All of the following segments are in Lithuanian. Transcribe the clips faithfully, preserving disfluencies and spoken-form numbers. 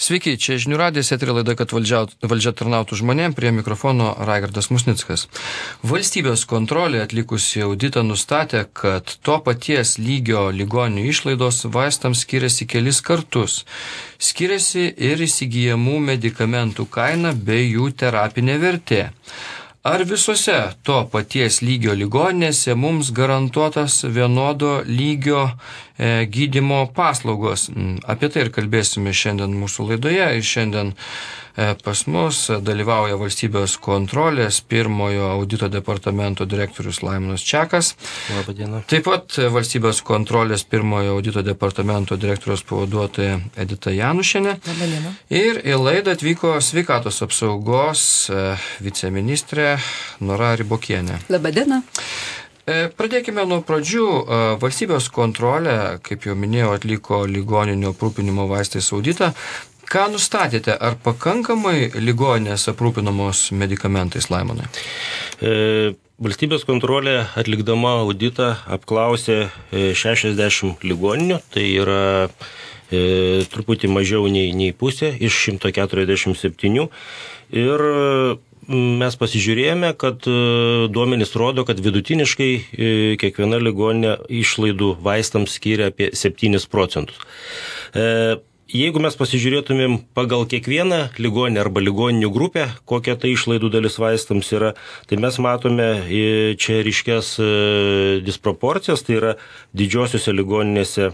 Sveiki, čia Žinių radijas, eterio laida, kad valdžia, valdžia tarnautų žmonėm, prie mikrofono Raigardas Musnickas. Valstybės kontrolė atlikusi auditą nustatė, kad to paties lygio ligoninių išlaidos vaistams skiriasi kelis kartus. Skiriasi ir įsigijamų medikamentų kaina bei jų terapinė vertė. Ar visose to paties lygio ligoninėse mums garantuotas vienodo lygio e, gydymo paslaugos? Apie tai ir kalbėsime šiandien mūsų laidoje. Ir šiandien e, pas mus dalyvauja valstybės kontrolės pirmojo audito departamento direktorius Laimonas Čekas. Labą dieną. Taip pat valstybės kontrolės pirmojo audito departamento direktoriaus pavaduotoja Edita Janušienė. Labą dieną. Ir į laidą atvyko sveikatos apsaugos e, viceministrė Nora Ribokienė. Labą dieną. Pradėkime nuo pradžių. Valstybės kontrolė, kaip jau minėjau, atliko ligoninio aprūpinimo vaistais auditą. Ką nustatėte? Ar pakankamai ligoninės aprūpinamos medikamentais, Laimonai? E, valstybės kontrolė atlikdama auditą apklausė šešiasdešimt ligoninių, tai yra e, truputį mažiau nei, nei pusė iš šimto keturiasdešimt septynių. Ir mes pasižiūrėjome, kad duomenys rodo, kad vidutiniškai kiekviena ligoninė išlaidų vaistams skiria apie septynis procentus. Jeigu mes pasižiūrėtumėm pagal kiekvieną ligoninę arba ligoninių grupę, kokia tai išlaidų dalis vaistams yra, tai mes matome čia ryškias disproporcijas, tai yra didžiosiuose ligoninėse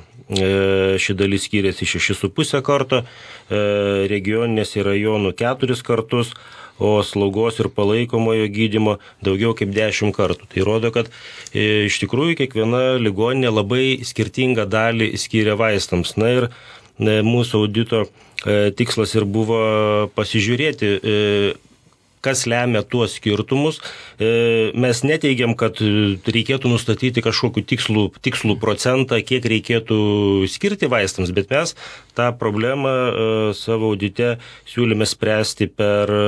ši dalis skiriasi šeši su puse karto, regioninėse rajonų keturis kartus, o slaugos ir palaikomojo gydymo daugiau kaip dešimt kartų. Tai rodo, kad e, iš tikrųjų kiekviena ligoninė labai skirtingą dalį skiria vaistams. Na ir e, mūsų audito e, tikslas ir buvo pasižiūrėti, e, kas lemia tuos skirtumus. E, mes neteigiam, kad reikėtų nustatyti kažkokiu tikslų, tikslų procentą, kiek reikėtų skirti vaistams, bet mes tą problemą e, savo audite siūlėme spręsti per e,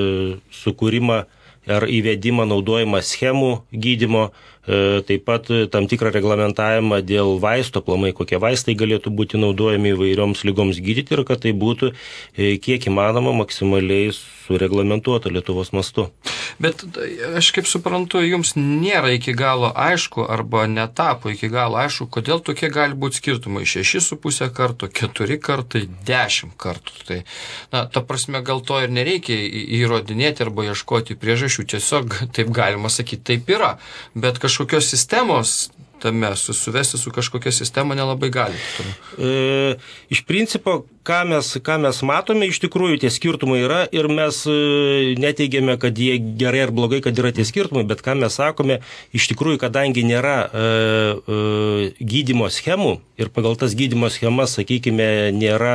sukūrimą ar įvedimą naudojimą schemų gydymo, e, taip pat tam tikrą reglamentavimą dėl vaisto, aplamai kokie vaistai galėtų būti naudojami įvairioms lygoms gydyti ir kad tai būtų e, kiek įmanoma maksimaliai sureglamentuota Lietuvos mastu. Bet aš kaip suprantu, jums nėra iki galo aišku arba netapo iki galo aišku, kodėl tokie gali būti skirtumai. Šeši su pusė karto, keturi kartai, dešimt kartų. Tai, na, ta prasme, gal to ir nereikia įrodinėti arba ieškoti priežasčių. Tiesiog, taip galima sakyti, taip yra. Bet kažkokios sistemos tame susuvesti su kažkokia sistema nelabai gali. E, iš principo, ką mes, ką mes matome, iš tikrųjų tie skirtumai yra ir mes e, neteigiame, kad jie gerai ar blogai, kad yra tie skirtumai, bet ką mes sakome, iš tikrųjų, kadangi nėra e, e, gydymo schemų ir pagal tas gydymo schemas, sakykime, nėra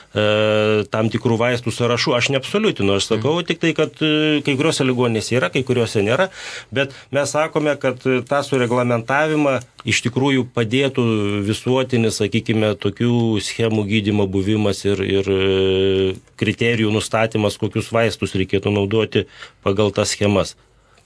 e, tam tikrų vaistų sąrašų, aš neabsoliutinu, aš sakau tik tai, kad e, kai kuriuose ligoninėse yra, kai kuriuose nėra, bet mes sakome, kad tą sureglamentavimą iš tikrųjų padėtų visuotinis, sakykime, tokių schemų gydymo buvimas ir, ir kriterijų nustatymas, kokius vaistus reikėtų naudoti pagal tas schemas.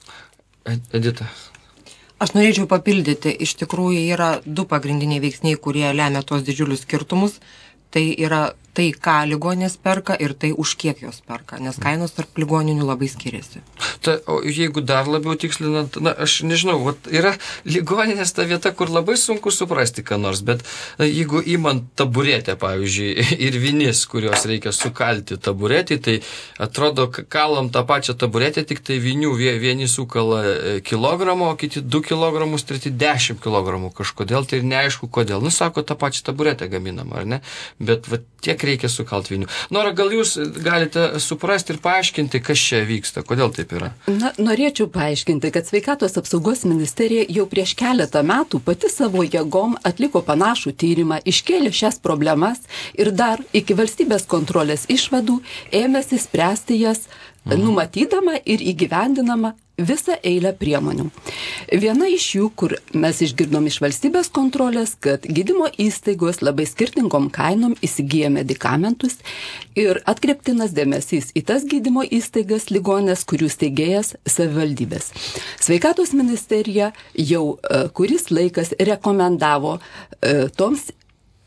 Edita. Aš norėčiau papildyti, iš tikrųjų yra du pagrindiniai veiksniai, kurie lemia tos didžiulius skirtumus. Tai yra tai, ką ligoninės perka ir tai, už kiek jos perka, nes kainos tarp ligoninių labai skiriasi. Ta, o jeigu dar labiau tikslinant, na, aš nežinau, vat, yra ligoninės ta vieta, kur labai sunku suprasti, ką nors, bet na, jeigu įmant taburetę, pavyzdžiui, ir vinis, kurios reikia sukalti taburetį, tai atrodo, kalam tą pačią taburetę, tik tai vinių vieni sukala kilogramą, o kiti du kilogramus, treti dešimt kilogramų kažkodėl, tai ir neaišku, kodėl. Nu, sako, tą pačią taburetę gaminam, ar ne? Bet va, tiek reikia sukalt vinių. Nora, gal jūs galite suprasti ir paaiškinti, kas čia vyksta, kodėl taip yra? Na, norėčiau paaiškinti, kad Sveikatos apsaugos ministerija jau prieš keletą metų pati savo jėgom atliko panašų tyrimą, iškėlė šias problemas ir dar iki valstybės kontrolės išvadų ėmėsi spręsti jas, mhm. numatydama ir įgyvendinama visą eilę priemonių. Viena iš jų, kur mes išgirdom iš valstybės kontrolės, kad gydymo įstaigos labai skirtingom kainom įsigyja medikamentus ir atkreiptinas dėmesys į tas gydymo įstaigas ligonės, kurių steigėjas savivaldybės. Sveikatos ministerija jau uh, kuris laikas rekomendavo uh, toms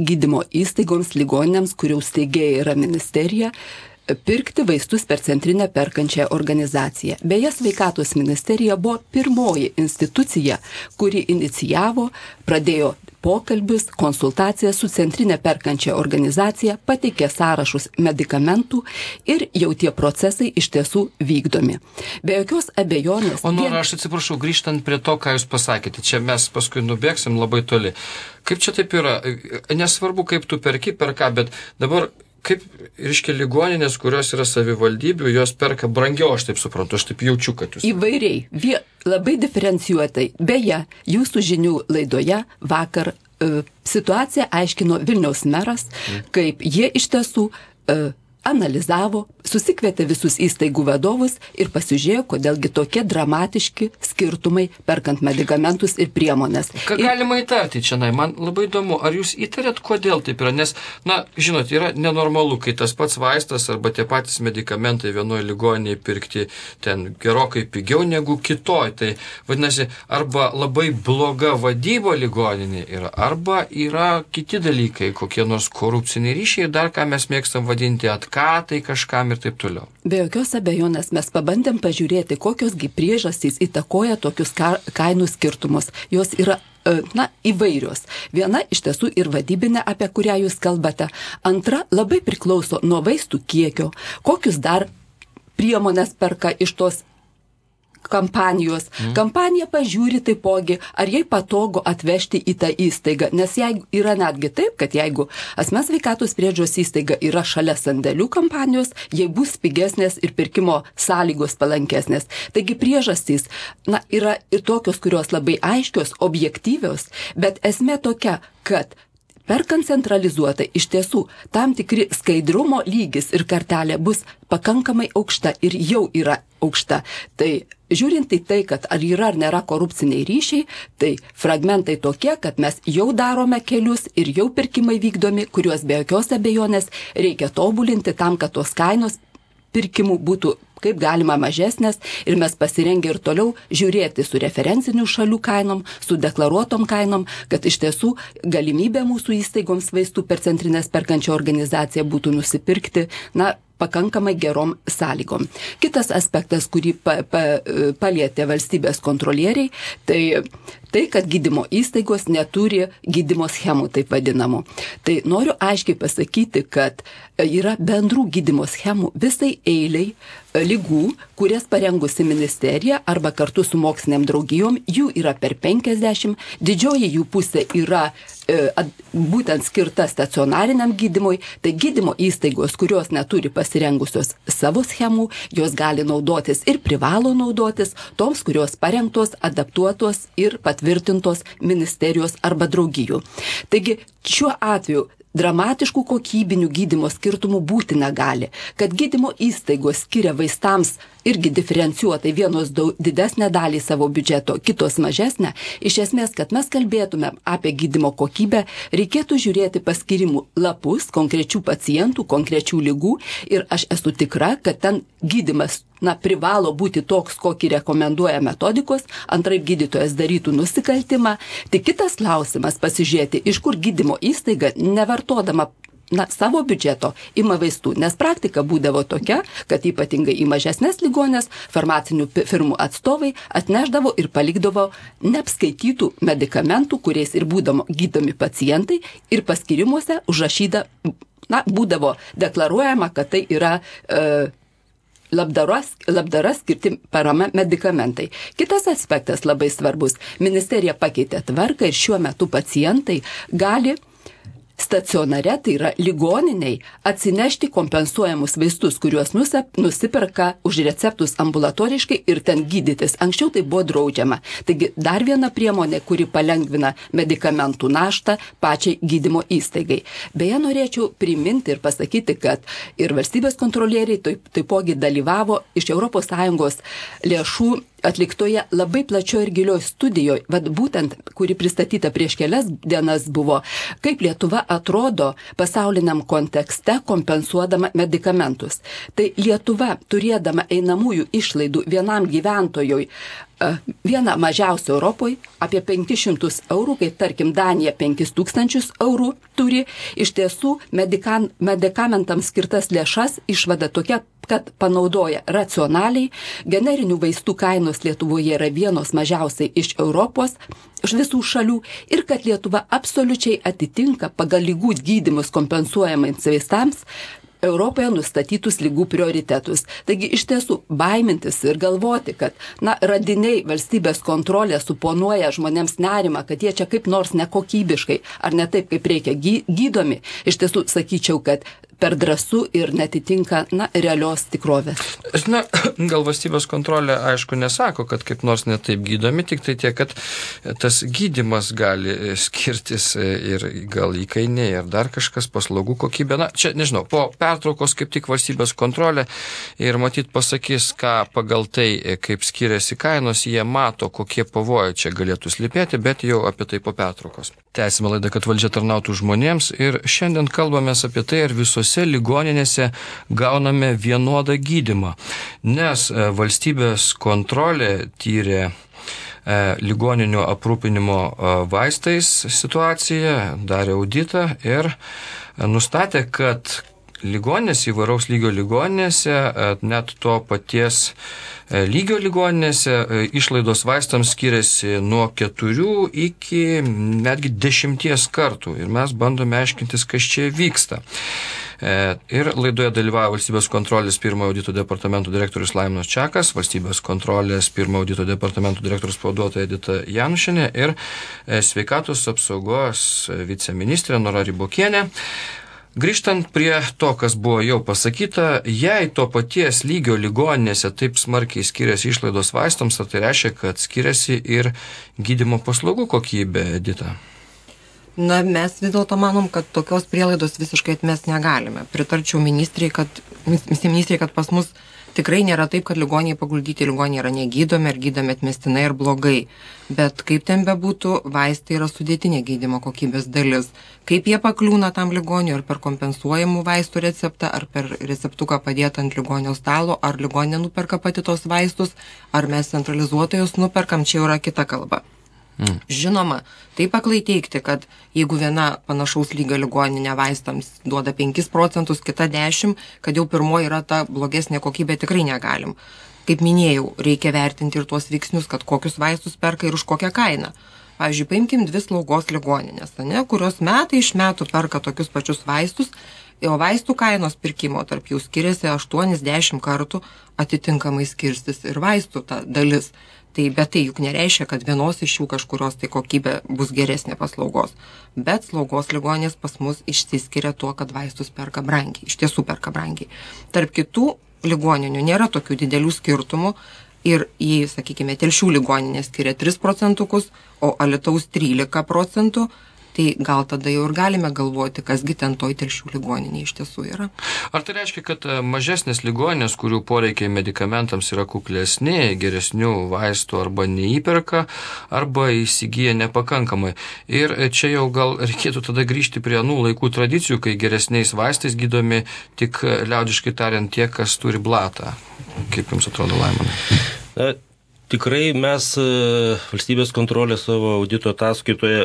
gydymo įstaigoms, ligoninėms, kurių steigėja yra ministerija, pirkti vaistus per centrinę perkančią organizaciją. Beje, sveikatos ministerija buvo pirmoji institucija, kuri inicijavo, pradėjo pokalbius, konsultacijas su centrinė perkančia organizacija, pateikė sąrašus medikamentų ir jau tie procesai iš tiesų vykdomi. Be jokios abejonės. O noriu, aš atsiprašau, grįžtant prie to, ką jūs pasakėte, čia mes paskui nubėgsim labai toli. Kaip čia taip yra? Nesvarbu, kaip tu perki, per ką, bet dabar kaip, reiškia, ligoninės, kurios yra savivaldybių, jos perka brangiau, aš taip suprantu, aš taip jaučiu, kad jūs... Įvairiai, vie, labai diferencijuotai. Beje, jūsų žinių laidoje vakar e, situaciją aiškino Vilniaus meras, kaip jie iš tiesų e, analizavo, susikvietė visus įstaigų vadovus ir pasižiūrėjo, kodėlgi tokie dramatiški skirtumai perkant medikamentus ir priemonės. Ką ir... galima įtarti čia, man labai įdomu, ar jūs įtarėt, kodėl taip yra, nes, na, žinot, yra nenormalu, kai tas pats vaistas arba tie patys medikamentai vienoje ligoninėje pirkti ten gerokai pigiau negu kitoj, tai vadinasi, arba labai bloga vadyba ligoninė yra, arba yra kiti dalykai, kokie nors korupciniai ryšiai ir dar ką mes mėgstam vadinti at ką tai kažkam ir taip toliau. Be jokios abejonės mes pabandėm pažiūrėti, kokiosgi priežastys įtakoja tokius ka- kainų skirtumus. Jos yra, na, įvairios. Viena iš tiesų ir vadybinė, apie kurią jūs kalbate. Antra labai priklauso nuo vaistų kiekio, kokius dar priemonės perka iš tos kampanijos. Mm. Kampanija pažiūri taipogi, ar jai patogu atvežti į tą įstaigą, nes jeigu yra netgi taip, kad jeigu asmens sveikatos priežiūros įstaiga yra šalia sandėlių kampanijos, jai bus pigesnės ir pirkimo sąlygos palankesnės. Taigi priežastys, na, yra ir tokios, kurios labai aiškios, objektyvios, bet esmė tokia, kad perkant centralizuotai, iš tiesų, tam tikri skaidrumo lygis ir kartelė bus pakankamai aukšta ir jau yra aukšta. Tai žiūrint į tai, kad ar yra ar nėra korupciniai ryšiai, tai fragmentai tokie, kad mes jau darome kelius ir jau pirkimai vykdomi, kuriuos be jokios abejonės reikia tobulinti tam, kad tos kainos pirkimų būtų kaip galima mažesnės ir mes pasirengę ir toliau žiūrėti su referencinių šalių kainom, su deklaruotom kainom, kad iš tiesų galimybė mūsų įstaigoms vaistų per centrinės perkančią organizaciją būtų nusipirkti, na, pakankamai gerom sąlygom. Kitas aspektas, kurį pa, pa, palietė valstybės kontrolieriai, tai tai, kad gydymo įstaigos neturi gydymo schemų, taip vadinamų. Tai noriu aiškiai pasakyti, kad yra bendrų gydymo schemų visai eiliai lygų, kurias parengusi ministerija arba kartu su moksliniam draugijom, jų yra per penkiasdešimt, didžioji jų pusė yra e, būtent skirta stacionariniam gydymui, tai gydymo įstaigos, kurios neturi pasirengusios savo schemų, jos gali naudotis ir privalo naudotis, toms, kurios parengtos, adaptuotos ir patvirtintos ministerijos arba draugijų. Taigi šiuo atveju dramatiškų kokybinių gydymo skirtumų būti negali, kad gydymo įstaigos skiria vaistams irgi diferencijuotai vienos daug, didesnę dalį savo biudžeto, kitos mažesnę. Iš esmės, kad mes kalbėtume apie gydymo kokybę, reikėtų žiūrėti paskirimų lapus konkrečių pacientų, konkrečių lygų ir aš esu tikra, kad ten gydymas na, privalo būti toks, kokį rekomenduoja metodikos, antraip gydytojas darytų nusikaltimą. Tik kitas klausimas pasižiūrėti, iš kur gydymo įstaiga nevartodama na, savo biudžeto ima vaistų, nes praktika būdavo tokia, kad ypatingai į mažesnės ligonės farmacinių firmų atstovai atneždavo ir palikdavo neapskaitytų medikamentų, kuriais ir būdavo gydomi pacientai ir paskirimuose užrašyta, na, būdavo deklaruojama, kad tai yra e, labdaros, labdaras skirti parama medikamentai. Kitas aspektas labai svarbus. Ministerija pakeitė tvarką ir šiuo metu pacientai gali stacionare, tai yra ligoniniai, atsinešti kompensuojamus vaistus, kuriuos nusip, nusiperka už receptus ambulatoriškai ir ten gydytis. Anksčiau tai buvo draudžiama. Taigi dar viena priemonė, kuri palengvina medikamentų naštą pačiai gydymo įstaigai. Beje, norėčiau priminti ir pasakyti, kad ir valstybės kontrolieriai taip, taipogi dalyvavo iš Europos Sąjungos lėšų atliktoje labai plačioje ir gilioje studijoje, vad būtent, kuri pristatyta prieš kelias dienas buvo, kaip Lietuva atrodo pasauliniam kontekste kompensuodama medikamentus. Tai Lietuva, turėdama einamųjų išlaidų vienam gyventojui viena mažiausia Europoje, apie penkis šimtus eurų, kaip tarkim Danija penkis tūkstančius eurų turi. Iš tiesų, medikan, medikamentams skirtas lėšas išvada tokia, kad panaudoja racionaliai. Generinių vaistų kainos Lietuvoje yra vienos mažiausiai iš Europos, iš visų šalių, ir kad Lietuva absoliučiai atitinka pagal lygų gydymus kompensuojamais vaistams Europoje nustatytus lygų prioritetus. Taigi iš tiesų baimintis ir galvoti, kad na, radiniai valstybės kontrolė suponuoja žmonėms nerimą, kad jie čia kaip nors nekokybiškai ar ne taip, kaip reikia gy- gydomi, iš tiesų sakyčiau, kad per drąsu ir netitinka na, realios tikrovės. Na, gal valstybės kontrolė, aišku, nesako, kad kaip nors netaip gydomi, tik tai tiek, kad tas gydimas gali skirtis ir gal įkainiai, ir dar kažkas, paslaugų kokybė. Na, čia, nežinau, po pertraukos kaip tik valstybės kontrolė ir matyt pasakys, ką pagal tai, kaip skiriasi kainos, jie mato, kokie pavojai čia galėtų slypėti, bet jau apie tai po pertraukos. Tęsime laidą, kad valdžia tarnautų žmonėms, ir šiandien kalbamės apie tai, ar visose ligoninėse gauname vienodą gydymą, nes valstybės kontrolė tyrė ligoninių aprūpinimo vaistais situaciją, darė auditą ir nustatė, kad ligoninės, įvairaus lygio ligoninėse, net to paties lygio ligoninėse išlaidos vaistams skiriasi nuo keturių iki netgi dešimties kartų. Ir mes bandome aiškintis, kas čia vyksta. Ir laidoje dalyvauja valstybės kontrolės pirmojo audito departamento direktorius Laimonas Čekas, valstybės kontrolės pirmojo audito departamento direktorius pavaduotoja Edita Janušienė ir sveikatos apsaugos viceministrė Nora Ribokienė. Grįžtant prie to, kas buvo jau pasakyta, jei to paties lygio ligoninėse taip smarkiai skiriasi išlaidos vaistams, ar tai reiškia, kad skiriasi ir gydymo paslaugų kokybė, Edita? Na, mes vis dėlto manom, kad tokios prielaidos visiškai atmest negalime. Pritarčiau ministrei, kad, ministrei, kad pas mus tikrai nėra taip, kad ligoniai paguldyti ligoniai yra negydomi ar gydomi atmestinai ir blogai. Bet kaip ten bebūtų, vaistai yra sudėtinė gydymo kokybės dalis. Kaip jie pakliūna tam ligoniui, ar per kompensuojamų vaistų receptą, ar per receptuką padėtą ant ligonio stalo, ar ligonė nuperka pati tos vaistus, ar mes centralizuotojus nuperkam, čia yra kita kalba. Mm. Žinoma, taip aklai teigti, kad jeigu viena panašaus lygio ligoninė vaistams duoda penkis procentus, kita dešimt, kad jau pirmoji yra ta blogesnė kokybė, tikrai negalim. Kaip minėjau, reikia vertinti ir tuos veiksnius, kad kokius vaistus perka ir už kokią kainą. Pavyzdžiui, paimkim dvi slaugos ligoninės, ne, kurios metai iš metų perka tokius pačius vaistus, o vaistų kainos pirkimo tarp jų skiriasi aštuoni dešimt kartų, atitinkamai skirstis ir vaistų ta dalis. Tai bet tai juk nereiškia, kad vienos iš jų kažkurios tai kokybė bus geresnė paslaugos. Bet slaugos ligonės pas mus išsiskiria tuo, kad vaistus perka brangiai, iš tiesų perka brangiai. Tarp kitų ligoninių nėra tokių didelių skirtumų ir jei, sakykime, Telšių ligoninė skiria tris procentukus, o Alytaus trylika procentų, tai gal tada jau ir galime galvoti, kasgi ten toj Telšių ligoninė iš tiesų yra. Ar tai reiškia, kad mažesnės ligoninės, kurių poreikiai medikamentams yra kuklesni, geresnių vaistų arba neįperka, arba įsigyja nepakankamai? Ir čia jau gal reikėtų tada grįžti prie anų laikų tradicijų, kai geresniais vaistais gydomi tik liaudiškai tariant tie, kas turi blatą. Kaip jums atrodo, Laimonai? Tikrai mes valstybės kontrolė savo audito ataskaitoje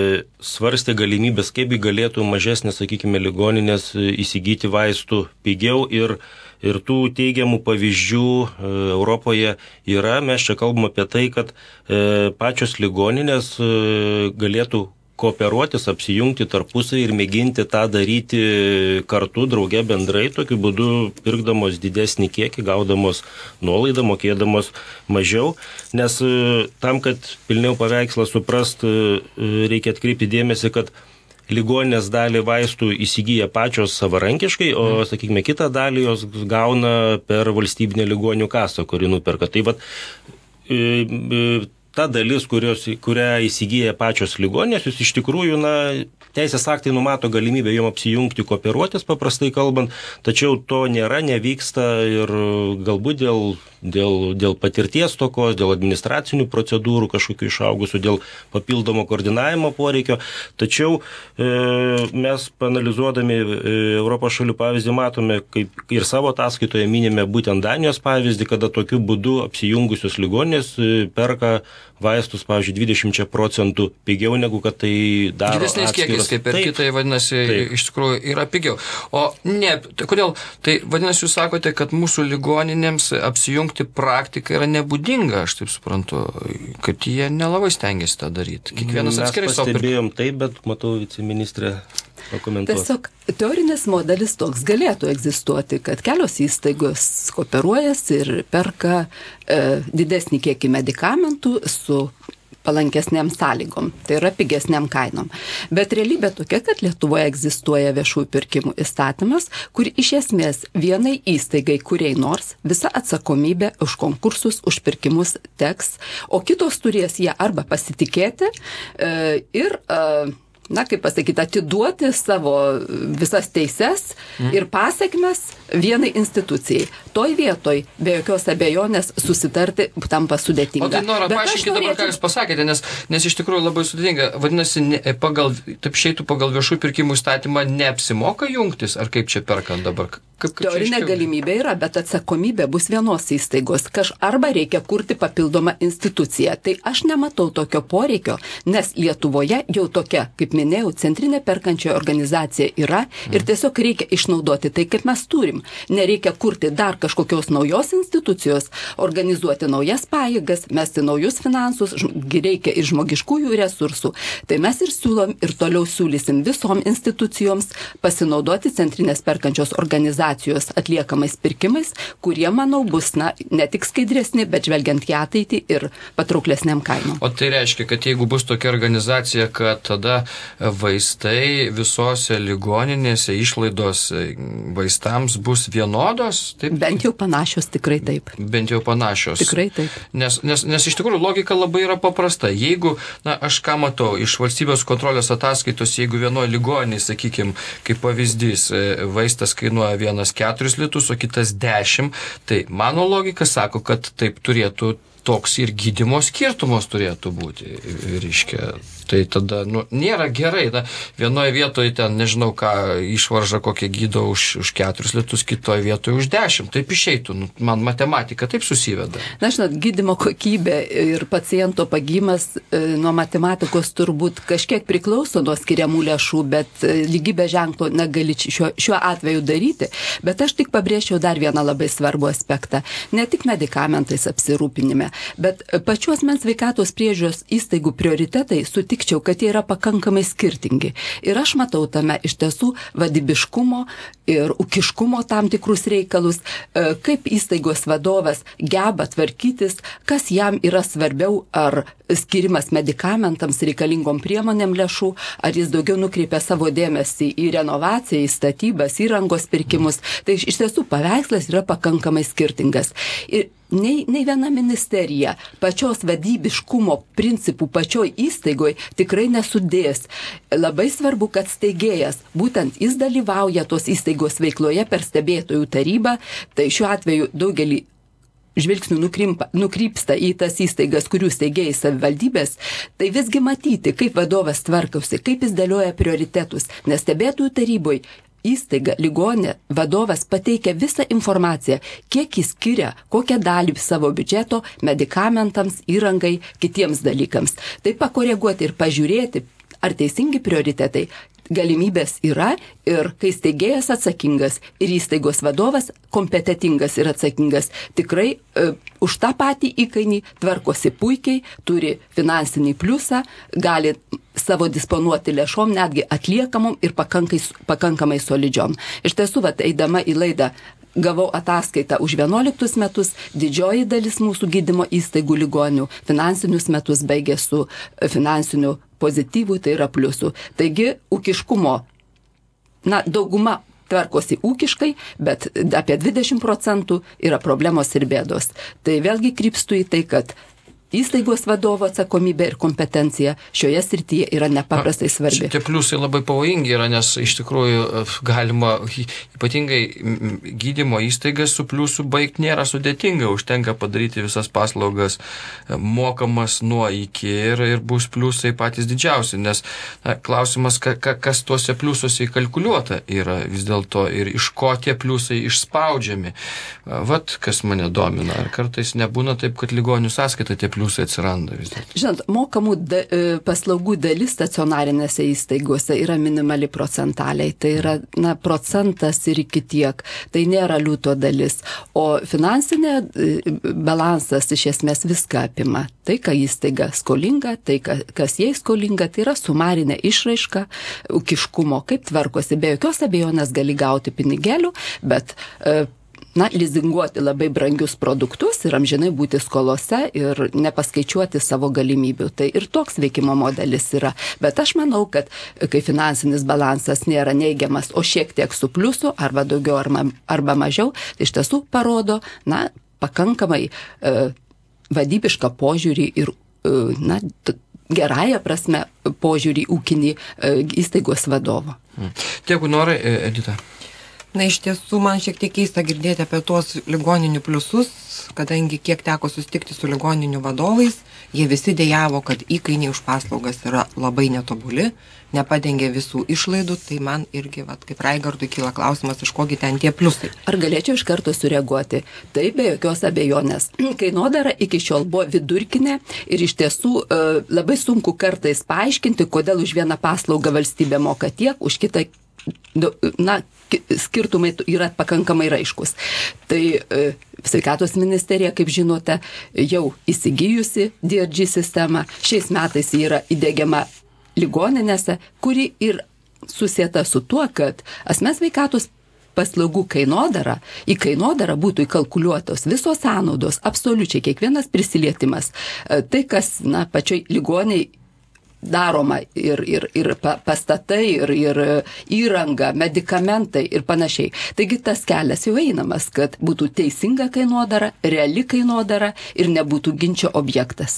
svarstė galimybės, kaip galėtų mažesnės, sakykime, ligoninės įsigyti vaistų pigiau ir, ir tų teigiamų pavyzdžių Europoje yra. Mes čia kalbam apie tai, kad pačios ligoninės galėtų kooperuotis, apsijungti tarpusai ir mėginti tą daryti kartu, drauge bendrai, tokiu būdu pirkdamos didesnį kiekį, gaudamos nuolaidą, mokėdamos mažiau, nes tam, kad pilniau paveikslą suprast, reikia atkreipti dėmesį, kad ligoninės dalį vaistų įsigyja pačios savarankiškai, o, sakykime, kitą dalį jos gauna per valstybinę ligonių kasą, kuri nuperka. Tai vat, ta dalis, kurios, kurią įsigyja pačios ligoninės, jūs iš tikrųjų, na, teisės aktai numato galimybę jom apsijungti, kooperuotis, paprastai kalbant, tačiau to nėra, nevyksta ir galbūt dėl dėl, dėl patirties tokos, dėl administracinių procedūrų kažkokių išaugusių, dėl papildomo koordinavimo poreikio. Tačiau e, mes panalizuodami e, Europos šalių pavyzdį matome, kaip ir savo ataskaitoje minime būtent Danijos pavyzdį, kada tokiu būdu apsijungusios ligoninės e, perka vaistus, pavyzdžiui, dvidešimt procentų pigiau negu kad tai daro didesniais atskiros. kiekis, kaip ir Taip. kitai, vadinasi, Taip. iš tikrųjų yra pigiau. O ne, tai kodėl? Tai vadinasi, jūs sakote, kad mūsų ligoninėms apsijungti praktika yra nebūdinga, aš taip suprantu, kad jie nelabai stengiasi tą daryti. Kiekvienas atskirai savo Mes pirkti. pastebėjom taip, bet matau viceministrė pakomentuos. Tiesiog teorinis modelis toks galėtų egzistuoti, kad kelios įstaigos kooperuojasi ir perka e, didesnį kiekį medikamentų su palankesniam sąlygom, tai yra pigesniam kainom. Bet realybė tokia, kad Lietuvoje egzistuoja viešųjų pirkimų įstatymas, kur iš esmės vienai įstaigai, kuriai nors, visa atsakomybė už konkursus, už pirkimus teks, o kitos turės jie arba pasitikėti e, ir e, na, kaip pasakyti, atiduoti savo visas teises mm. ir pasiekmes vienai institucijai. Toj vietoj, be jokios abejonės, susitarti tampa sudėtinga. O tai noriu, paaiškinkite dabar, ką jūs pasakėte, nes, nes iš tikrųjų labai sudėtinga. Vadinasi, ne, pagal, taip šeitų pagal viešų pirkimų įstatymą neapsimoka jungtis, ar kaip čia perkant dabar? Kaip, kaip Teorinė galimybė yra, bet atsakomybė bus vienos įstaigos. Kaž arba reikia kurti papildomą instituciją. Tai aš nematau tokio poreikio, nes Lietuvoje jau tokia, kaip minėjau, centrinė perkančioji organizacija yra mm. ir tiesiog reikia išnaudoti tai, kaip mes turim. Nereikia kurti dar kažkokios naujos institucijos, organizuoti naujas pajėgas, mesti naujus finansus, reikia ir žmogiškųjų resursų. Tai mes ir siūlom ir toliau siūlysim visom institucijoms pasinaudoti centrinės perkančios organizacijos atliekamais pirkimais, kurie, manau, bus na, ne tik skaidresni, bet žvelgiant į ateitį ir patrauklesniam kainom. O tai reiškia, kad jeigu bus tokia organizacija, kad tada vaistai visose ligoninėse išlaidos vaistams bus vienodos? Taip? Bent jau panašios, tikrai taip. Bent jau panašios. Tikrai taip. Nes, nes, nes iš tikrųjų logika labai yra paprasta. Jeigu, na, aš ką matau, iš valstybės kontrolės ataskaitos, jeigu vienoje ligoninėje, sakykime, kaip pavyzdys, vaistas kainuoja vienas keturis litus, o kitas dešimt, tai mano logika sako, kad taip turėtų toks ir gydymo skirtumos turėtų būti, reiškia. Tai tada, nu, nėra gerai, na, vienoje vietoje ten, nežinau ką, išvarža kokią gydo už, už keturis litus, kitoje vietoje už dešimt, taip išeitų, nu, man matematika taip susiveda. Na, žinot, gydymo kokybė ir paciento pagymas e, nuo matematikos turbūt kažkiek priklauso nuo skiriamų lėšų, bet e, lygybė ženklo negali šiuo, šiuo atveju daryti. Bet aš tik pabrėžčiau dar vieną labai svarbų aspektą. Ne tik medikamentais apsirūpinime, bet pačios mens sveikatos priežiūros įstaigų prioritetai sutikčiau, kad jie yra pakankamai skirtingi. Ir aš matau tame iš tiesų vadybiškumo ir ūkiškumo tam tikrus reikalus, kaip įstaigos vadovas geba tvarkytis, kas jam yra svarbiau, ar skirimas medikamentams reikalingom priemonėm lėšų, ar jis daugiau nukreipia savo dėmesį į renovaciją, į statybas, įrangos pirkimus. Tai iš tiesų paveikslas yra pakankamai skirtingas. Ir nei, nei viena ministerija pačios vadybiškumo principų pačioj įstaigoje tikrai nesudės. Labai svarbu, kad steigėjas, būtent jis dalyvauja tos įstaigos veikloje per stebėtojų tarybą, tai šiuo atveju daugelį žvilgsnių nukrimpa, nukrypsta į tas įstaigas, kurių steigėjai savivaldybės, tai visgi matyti, kaip vadovas tvarkosi, kaip jis dėlioja prioritetus, nes stebėtojų taryboje įstaiga, ligonė, vadovas pateikia visą informaciją, kiek jis skiria, kokią dalį savo biudžeto medikamentams, įrangai, kitiems dalykams. Tai pakoreguoti ir pažiūrėti, ar teisingi prioritetai, galimybės yra ir kai steigėjas atsakingas ir įstaigos vadovas kompetitingas ir atsakingas, tikrai e, už tą patį įkainį tvarkosi puikiai, turi finansinį pliusą, gali savo disponuoti lėšom, netgi atliekamom ir pakankai, pakankamai solidžiom. Iš tiesų, vat, eidama į laidą, gavau ataskaitą už vienuoliktus metus, didžioji dalis mūsų gydymo įstaigų ligonių finansinius metus baigė su finansiniu pozityvų, tai yra pliusų. Taigi, ūkiškumo, na, dauguma tvarkosi ūkiškai, bet apie dvidešimt procentų yra problemos ir bėdos. Tai vėlgi krypstu į tai, kad įstaigos vadovo atsakomybė ir kompetencija šioje srityje yra nepaprastai svarbi. Tie pliusai labai pavojingi yra, nes iš tikrųjų galima ypatingai gydymo įstaigas su pliusu baigti nėra sudėtinga, užtenka padaryti visas paslaugas mokamas nuo iki ir, ir bus pliusai patys didžiausi, nes na, klausimas, ka, ka, kas tuose pliusuose įkalkuliuota yra vis dėlto ir iš ko tie pliusai išspaudžiami. Vat kas mane domina, ar kartais nebūna taip, kad ligonių sąskaita tie pliusai atsiranda vis dėlto. Žinot, mokamų da, paslaugų dalis stacionarinėse įstaigose yra minimali procentaliai. Tai yra na, procentas ir iki tiek. Tai nėra liūto dalis. O finansinė balansas iš esmės viską apima. Tai, ką įstaiga skolinga, tai, kas jai skolinga, tai yra sumarinė išraiška, ūkiškumo, kaip tvarkosi. Be jokios abejonės gali gauti pinigėlių, bet na, lizinguoti labai brangius produktus ir amžinai būti skolose ir nepaskaičiuoti savo galimybių. Tai ir toks veikimo modelis yra. Bet aš manau, kad kai finansinis balansas nėra neigiamas, o šiek tiek su pliusu, arba daugiau, arba, arba mažiau, tai iš tiesų parodo, na, pakankamai e, vadybišką požiūrį ir, e, na, t- gerąją prasme požiūrį ūkinį e, įstaigos vadovo. Dėkui, Norai. Edita. Na, iš tiesų, man šiek tiek keista girdėti apie tuos ligoninių pliusus, kadangi kiek teko susitikti su ligoninių vadovais, jie visi dejavo, kad įkainiai už paslaugas yra labai netobuli, nepadengia visų išlaidų, tai man irgi, vat, kaip Raigardui, kyla klausimas, iš kogi ten tie pliusai. Ar galėčiau iš karto sureaguoti? Tai be jokios abejonės. Kainodara iki šiol buvo vidurkinė ir iš tiesų e, labai sunku kartais paaiškinti, kodėl už vieną paslaugą valstybė moka tiek, už kitą na, skirtumai yra pakankamai raiškus. Tai e, Sveikatos ministerija, kaip žinote, jau įsigijusi D R G sistemą. Šiais metais ji yra įdiegiama ligoninėse, kuri ir susieta su tuo, kad asmens sveikatos paslaugų kainodara, į kainodarą būtų įkalkuliuotos visos sąnaudos, absoliučiai kiekvienas prisilietimas. E, tai, kas na, pačioj ligoniai daroma ir, ir, ir pastatai, ir, ir įranga, medikamentai ir panašiai. Taigi tas kelias jau einamas, kad būtų teisinga kainodara, reali kainodara ir nebūtų ginčio objektas.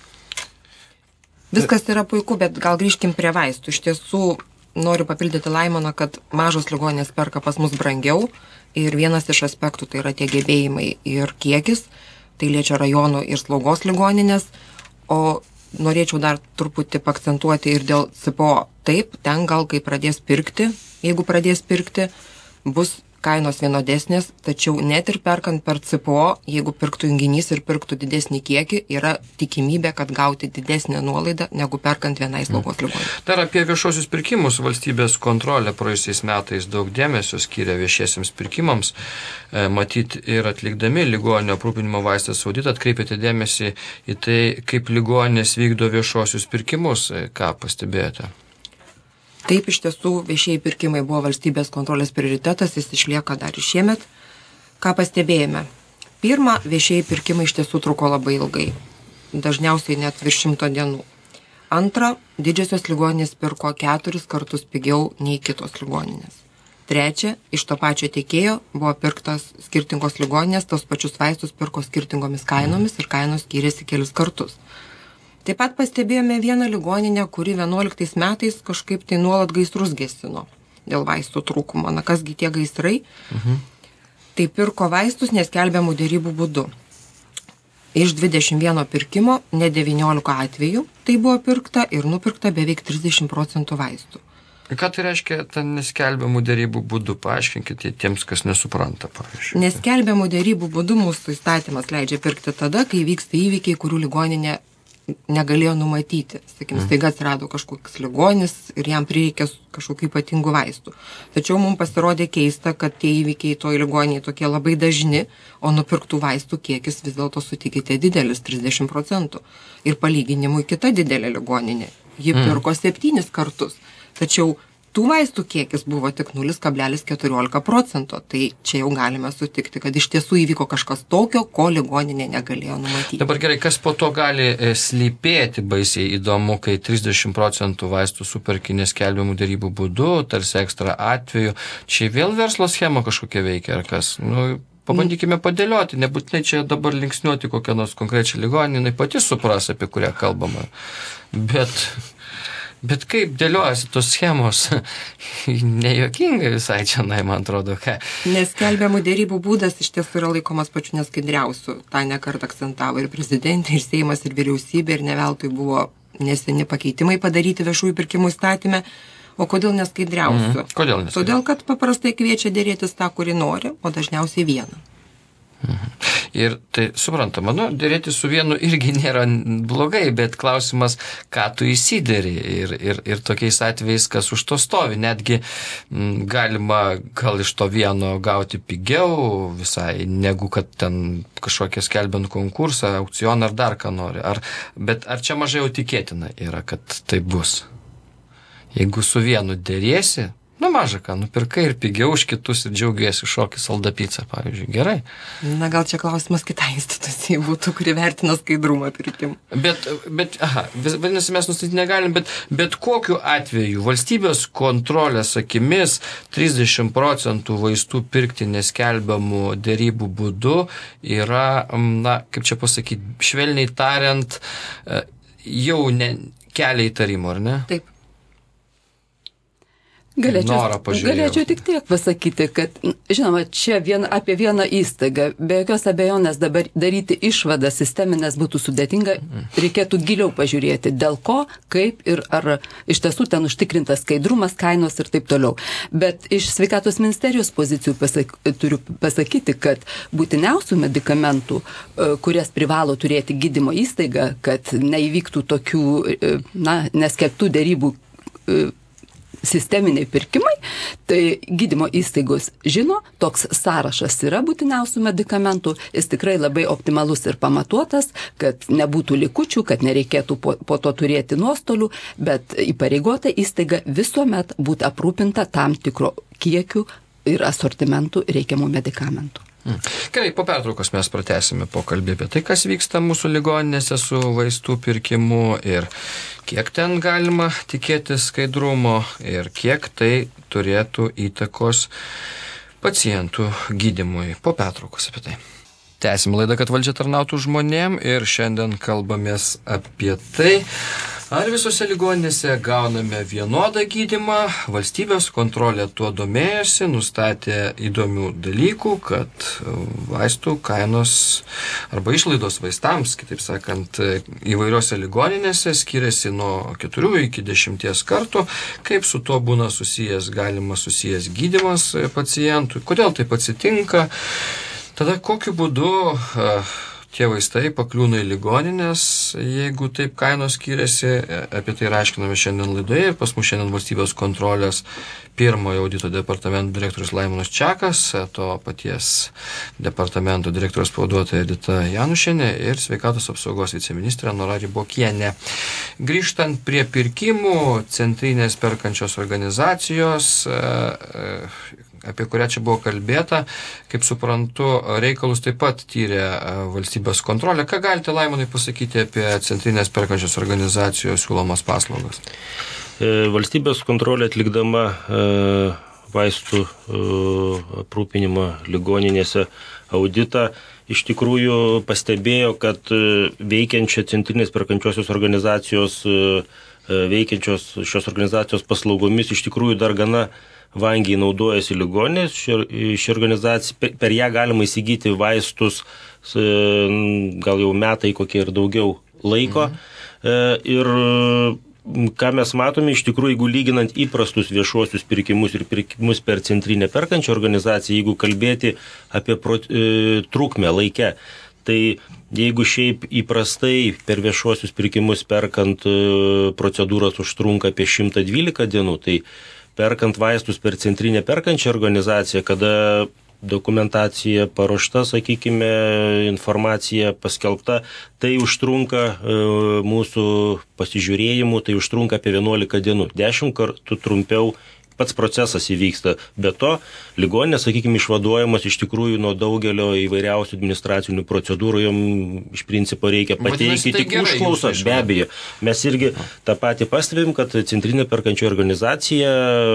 Viskas yra puiku, bet gal grįžkim prie vaistų. Iš tiesų noriu papildyti Laimoną, kad mažos ligoninės perka pas mus brangiau ir vienas iš aspektų tai yra tie gebėjimai ir kiekis, tai liečia rajonų ir slaugos ligoninės, o norėčiau dar truputį pakcentuoti ir dėl C P O. Taip, ten gal kai pradės pirkti, jeigu pradės pirkti, bus kainos vienodesnės, tačiau net ir perkant per C P O, jeigu pirktų junginys ir pirktų didesnį kiekį, yra tikimybė, kad gauti didesnę nuolaidą, negu perkant vienai slaugos ligoninei. Dar apie viešuosius pirkimus valstybės kontrolė praėjusiais metais daug dėmesio skyrė viešiesiems pirkimams. E, matyt, ir atlikdami ligoninio aprūpinimo vaistas auditą atkreipėte dėmesį į tai, kaip ligoninės vykdo viešuosius pirkimus. E, ką pastebėjote? Taip, iš tiesų, viešieji pirkimai buvo valstybės kontrolės prioritetas, jis išlieka dar ir šiemet. Ką pastebėjome? Pirma, viešieji pirkimai iš tiesų truko labai ilgai, dažniausiai net virš šimto dienų. Antra, didžiosios ligoninės pirko keturis kartus pigiau nei kitos ligoninės. Trečia, iš to pačio tiekėjo buvo pirktas skirtingos ligoninės, tos pačius vaistus pirko skirtingomis kainomis ir kainos skyrėsi kelis kartus. Taip pat pastebėjome vieną ligoninę, kuri vienuoliktais metais kažkaip tai nuolat gaisrus gesino dėl vaistų trūkumo. Na, kasgi tie gaisrai? Mhm. Tai pirko vaistus neskelbiamų dėrybų būdu. Iš dvidešimt vieno pirkimo, ne devyniolika atvejų, tai buvo pirkta ir nupirkta beveik trisdešimt procentų vaistų. Ką tai reiškia ten neskelbiamų dėrybų būdu? Paaiškinkite tiems, kas nesupranta, pavyzdžiui. Neskelbiamų dėrybų būdu mūsų įstatymas leidžia pirkti tada, kai vyksta įvykiai, kurių ligoninė negalėjo numatyti. Sakykim, staiga atsirado kažkoks ligonis ir jam prireikė kažkokių ypatingų vaistų. Tačiau mums pasirodė keista, kad tie įvykiai toj ligoniniai tokie labai dažni, o nupirktų vaistų kiekis vis dėlto sutikite didelis, trisdešimt procentų. Ir palyginimui kita didelė ligoninė. Ji pirko mm. septynis kartus. Tačiau tų vaistų kiekis buvo tik nulis kablelis keturiolika procento. Tai čia jau galime sutikti, kad iš tiesų įvyko kažkas tokio, ko ligoninė negalėjo numatyti. Dabar gerai, kas po to gali slypėti baisiai įdomu, kai trisdešimt procentų vaistų superki neskelbiamų dėrybų būdu, tarsi ekstra atveju. Čia vėl verslo schema kažkokia veikia, ar kas? Nu, pabandykime padėlioti, nebūtinai čia dabar linksniuoti kokią nors konkrečią ligoninę, jinai pati supras, apie kurią kalbama. Bet, bet kaip dėliojasi tos schemos, nejuokingai visai čia, na, man atrodo, ką. Neskelbiamų dėrybų būdas iš tiesų yra laikomas pačiu neskaidriausiu. Ta nekart akcentavo ir prezidentė, ir Seimas, ir vyriausybė, ir neveltui buvo neseni pakeitimai padaryti viešųjų pirkimų įstatyme. O kodėl neskaidriausiu? Mhm. Kodėl neskaidriausiu? Todėl, kad paprastai kviečia dėrėtis tą, kurį nori, o dažniausiai vieną. Mhm. Ir tai suprantama, nu, dėrėti su vienu irgi nėra blogai, bet klausimas, ką tu įsideri ir, ir, ir tokiais atvejais, kas už to stovi. Netgi m, galima gal iš to vieno gauti pigiau visai, negu kad ten kažkokią skelbiant konkursą, aukcioną ar dar ką nori. Ar, bet ar čia mažai jau tikėtina yra, kad tai bus? Jeigu su vienu dėrėsi, nu maža ką, nupirkai ir pigiau už kitus ir džiaugiesi šokį salda pica, pavyzdžiui, gerai. Na gal čia klausimas kitai institucijai būtų, kuri vertina skaidrumą pirkimų. Bet, bet, aha, vadinasi, mes nustatyti negalim, bet, bet kokiu atveju valstybės kontrolės akimis trisdešimt procentų vaistų pirkti neskelbiamų dėrybų būdu yra, na, kaip čia pasakyti, švelniai tariant, jau ne, kelia įtarimo, ar ne? Taip. Galėčiau, galėčiau tik tiek pasakyti, kad, žinoma, čia vien, apie vieną įstaigą, be jokios abejonės dabar daryti išvadą sisteminės būtų sudėtinga, reikėtų giliau pažiūrėti, dėl ko, kaip ir ar iš tiesų ten užtikrintas skaidrumas, kainos ir taip toliau. Bet iš sveikatos ministerijos pozicijų pasak, turiu pasakyti, kad būtiniausių medikamentų, kurias privalo turėti gydymo įstaiga, kad neįvyktų tokių, na, neskelbtų dėrybų sisteminiai pirkimai, tai gydymo įstaigos žino, toks sąrašas yra būtiniausių medikamentų, jis tikrai labai optimalus ir pamatuotas, kad nebūtų likučių, kad nereikėtų po, po to turėti nuostolių, bet įpareigota įstaiga visuomet būtų aprūpinta tam tikro kiekių ir asortimentų reikiamų medikamentų. Gerai, po pertraukos mes pratęsime pokalbį apie tai, kas vyksta mūsų ligoninėse su vaistų pirkimu ir kiek ten galima tikėtis skaidrumo ir kiek tai turėtų įtakos pacientų gydymui. Po pertraukos apie tai. Tęsim laidą, kad valdžia tarnautų žmonėm ir šiandien kalbamės apie tai, ar visose ligoninėse gauname vienodą gydymą. Valstybės kontrolė tuo domėjosi, nustatė įdomių dalykų, kad vaistų kainos arba išlaidos vaistams, kitaip sakant, įvairiose ligoninėse skiriasi nuo keturių iki dešimties kartų. Kaip su tuo būna susijęs, galima susijęs gydymas pacientų, kodėl taip atsitinka. Tada kokiu būdu uh, tie vaistai pakliūna į ligoninės, jeigu taip kainos skiriasi, apie tai aiškiname šiandien laidoje ir pas mus šiandien valstybės kontrolės pirmojo audito departamento direktorius Laimonas Čekas, to paties departamento direktoriaus pavaduotoja Edita Janušienė ir sveikatos apsaugos viceministrė Nora Ribokienė. Grįžtant prie pirkimų, centrinės perkančios organizacijos, apie kurią čia buvo kalbėta, kaip suprantu, reikalus taip pat tyrė valstybės kontrolė. Ką galite, Laimonai, pasakyti apie centrinės perkančios organizacijos siūlomas paslaugas? Valstybės kontrolė atlikdama vaistų aprūpinimą ligoninėse auditą iš tikrųjų pastebėjo, kad veikiančia centrinės perkančiosios organizacijos, veikiančios šios organizacijos paslaugomis iš tikrųjų dar gana vangiai naudojasi ligoninės, ši organizacija, per ją galima įsigyti vaistus gal jau metai kokie ir daugiau laiko. Mhm. Ir ką mes matome, iš tikrųjų, jeigu lyginant įprastus viešuosius pirkimus ir pirkimus per centrinę perkančią organizaciją, jeigu kalbėti apie pro, e, trukmę laike, tai jeigu šiaip įprastai per viešuosius pirkimus perkant e, procedūras užtrunka apie šimtą dvylika dienų, tai perkant vaistus per centrinę perkančią organizaciją, kada dokumentacija paruošta, sakykime, informacija paskelbta, tai užtrunka e, mūsų pasižiūrėjimų, tai užtrunka apie vienuolika dienų. dešimt kartų trumpiau pats procesas įvyksta. Be to, ligoninė, sakykime, išvaduojamas iš tikrųjų nuo daugelio įvairiausių administracinių procedūrų, jom iš principo reikia pateikti tik užklausą, be abejo. Mes irgi tą patį pastebim, kad Centrinė perkančioji organizacija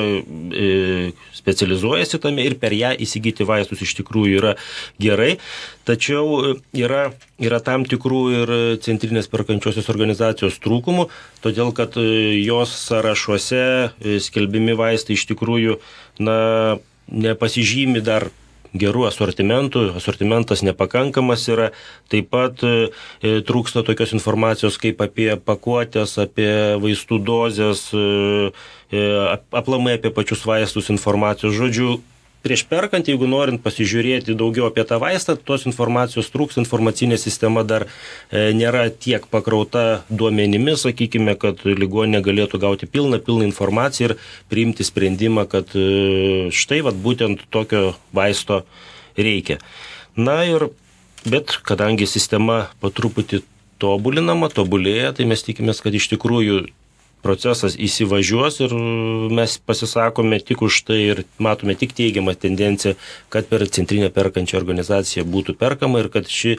e, specializuojasi tame ir per ją įsigyti vaistus iš tikrųjų yra gerai, tačiau yra, yra tam tikrų ir Centrinės perkančiosios organizacijos trūkumų, todėl kad jos sąrašuose skelbimi vaistai iš tikrųjų na, nepasižymi dar gerų asortimentų, asortimentas nepakankamas yra, taip pat e, trūksta tokios informacijos kaip apie pakuotės, apie vaistų dozes, e, aplamai apie pačius vaistus informacijos. Žodžiu, prieš perkant, jeigu norint pasižiūrėti daugiau apie tą vaistą, tos informacijos trūks, informacinė sistema dar e, nėra tiek pakrauta duomenimis, sakykime, kad ligoninė galėtų gauti pilną, pilną informaciją ir priimti sprendimą, kad e, štai vat, būtent tokio vaisto reikia. Na ir, bet kadangi sistema po truputį tobulinama, tobulėja, tai mes tikimės, kad iš tikrųjų procesas įsivažiuos ir mes pasisakome tik už tai ir matome tik teigiamą tendenciją, kad per Centrinę perkančią organizaciją būtų perkama ir kad ši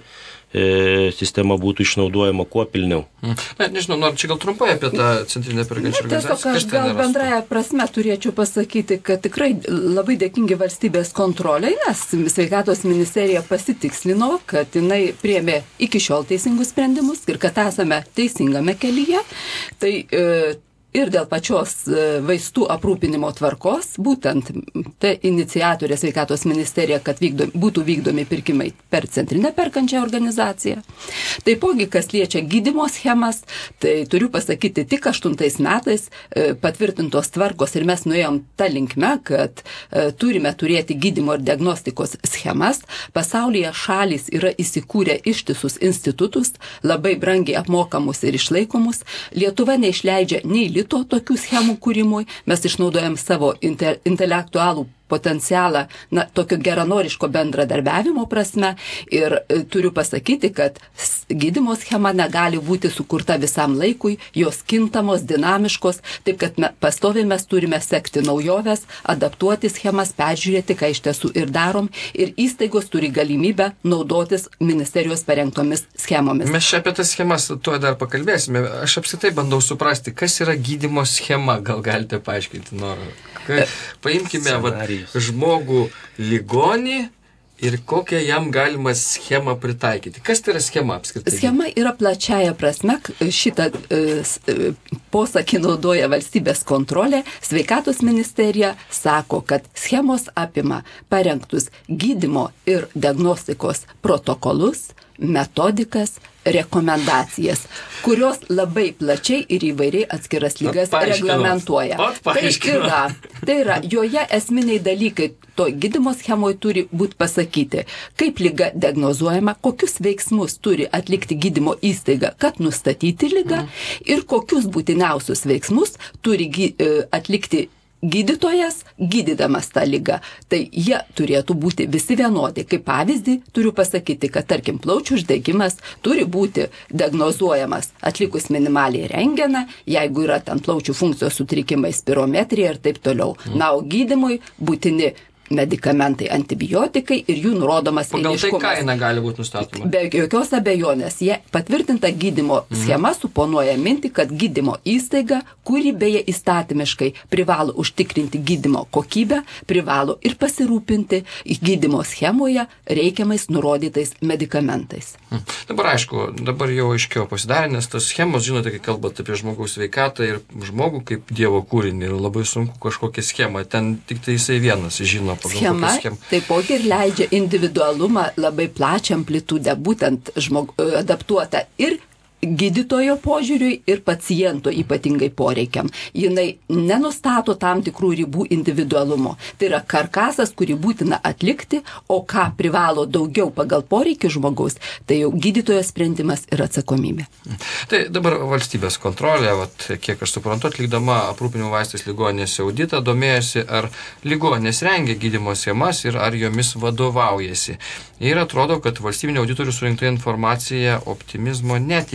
e, sistema būtų išnaudojama kuo pilniau. Na, nežinau, nors čia gal trumpai apie tą Centrinę perkančią organizaciją. Tiesiog aš gal bendraja prasme turėčiau pasakyti, kad tikrai labai dėkingi valstybės kontroliai, nes sveikatos ministerija pasitikslino, kad jinai priėmė iki šiol teisingus sprendimus ir kad esame teisingame kelyje. Tai e, ir dėl pačios vaistų aprūpinimo tvarkos, būtent tai iniciatorė sveikatos ministerija, kad vykdom, būtų vykdomi pirkimai per Centrinę perkančią organizaciją. Taipogi, kas liečia gydymo schemas, tai turiu pasakyti, tik aštuntais metais patvirtintos tvarkos ir mes nuėjom tą linkme, kad turime turėti gydymo ir diagnostikos schemas. Pasaulyje šalys yra įsikūrę ištisus institutus, labai brangiai apmokamus ir išlaikomus. Lietuva neišleidžia nei litų tokių schemų kūrimui, mes išnaudojam savo inte, intelektualų potencialą, na, tokio geranoriško bendradarbiavimo prasme ir e, turiu pasakyti, kad gydymo schema negali būti sukurta visam laikui, jos kintamos, dinamiškos, taip kad me, pastoviai mes turime sekti naujoves, adaptuoti schemas, peržiūrėti, ką iš tiesų ir darom ir įstaigos turi galimybę naudotis ministerijos parengtomis schemomis. Mes čia apie tas schemas tuo dar pakalbėsime. Aš apskritai bandau suprasti, kas yra gydymo schema, gal galite paaiškinti, Nora? Paimkime vat, žmogų ligonį ir kokią jam galima schemą pritaikyti. Kas tai yra schema apskritai? Schema yra plačiaja prasme, šitą e, posakį naudoja valstybės kontrolė, sveikatos ministerija sako, kad schemos apima parengtus gydymo ir diagnostikos protokolus, metodikas, rekomendacijas, kurios labai plačiai ir įvairiai atskiras lygas reglamentuoja. Tai yra, tai yra, joje esminiai dalykai to gydymo schemoje turi būti pasakyti, kaip lyga diagnozuojama, kokius veiksmus turi atlikti gydymo įstaiga, kad nustatyti lygą ir kokius būtiniausius veiksmus turi atlikti gydytojas, gydydamas tą lygą. Tai jie turėtų būti visi vienodi. Kaip pavyzdį turiu pasakyti, kad tarkim plaučių uždegimas turi būti diagnozuojamas atlikus minimaliai rentgeną, jeigu yra ten plaučių funkcijos sutrikimai, spirometrija ir taip toliau. Na, o gydymui būtini medikamentai, antibiotikai ir jų nurodomas eiliškumas. Pagal tai kaina gali būti nustatoma? Be jokios abejonės. Jie patvirtinta gydymo mm. schema suponuoja mintį, kad gydymo įstaiga, kuri beje įstatymiškai privalo užtikrinti gydymo kokybę, privalo ir pasirūpinti gydymo schemoje reikiamais nurodytais medikamentais. Mm. Dabar aišku, dabar jau aiškiau pasidarė, nes tas schemos, žinote, kai kalbate apie žmogaus sveikatą ir žmogų kaip dievo kūrinį, labai sunku kažkokią schemą. Ten tik tai jisai vienas žino. Schema taipogi ir leidžia individualumą labai plačią amplitudę, būtent žmog, adaptuota ir gydytojo požiūriui ir paciento ypatingai poreikiam. Jinai nenustato tam tikrų ribų individualumo. Tai yra karkasas, kurį būtina atlikti, o ką privalo daugiau pagal poreikį žmogaus, tai jau gydytojo sprendimas ir atsakomybė. Tai dabar valstybės kontrolė, vat, kiek aš suprantu, atlikdama aprūpinimo vaistais ligoninėse auditą, domėjosi, ar ligoninės rengia gydymo schemas ir ar jomis vadovaujasi. Ir atrodo, kad valstybinio auditorių surinkta informacija optimizmo neteikia.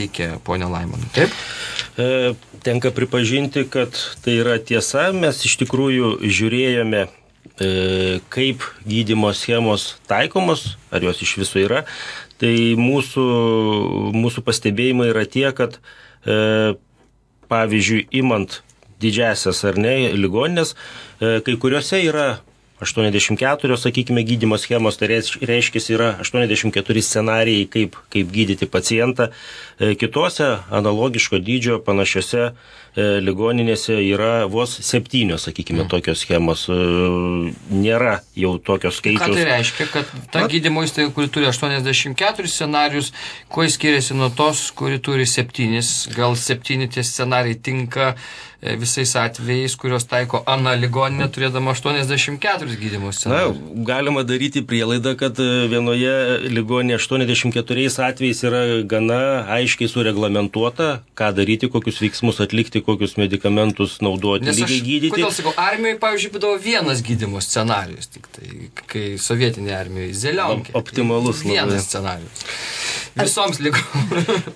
veikia, ponia Laimonai, taip? E, tenka pripažinti, kad tai yra tiesa. Mes iš tikrųjų žiūrėjome, e, kaip gydymo schemos taikomos, ar jos iš viso yra. Tai mūsų, mūsų pastebėjimai yra tie, kad e, pavyzdžiui, imant didžiasias ar ne ligoninės, e, kai kuriuose yra aštuoniasdešimt keturi, sakykime, gydymo schemos, tai reiškia, yra aštuoniasdešimt keturi scenarijai, kaip, kaip gydyti pacientą. E, kitose analogiško dydžio panašiose e, ligoninėse yra vos septynios, sakykime, mm. tokios schemos. E, nėra jau tokios skaičius. Ką tai reiškia, kad ta gydymo įstaiga, kuri turi aštuoniasdešimt keturis scenarijus, kuo jis skiriasi nuo tos, kuri turi septynis? Gal septyni tie scenarijai tinka visais atvejais, kurios taiko ana ligoninė, turėdama aštuoniasdešimt keturis gydymo scenarijus? Na, galima daryti prielaidą, kad vienoje ligoninėje aštuoniasdešimt keturiais atvejais yra gana aiškiai sureglamentuota, ką daryti, kokius veiksmus atlikti, kokius medikamentus naudoti, Nes lygiai aš, gydyti. Kodėl sakau, armijoje, pavyzdžiui, būdavo vienas gydymo scenarijus, tik tai, kai sovietinė armijoje, Zelionkė. Optimalus. Vienas scenarijus. Visoms ligoms.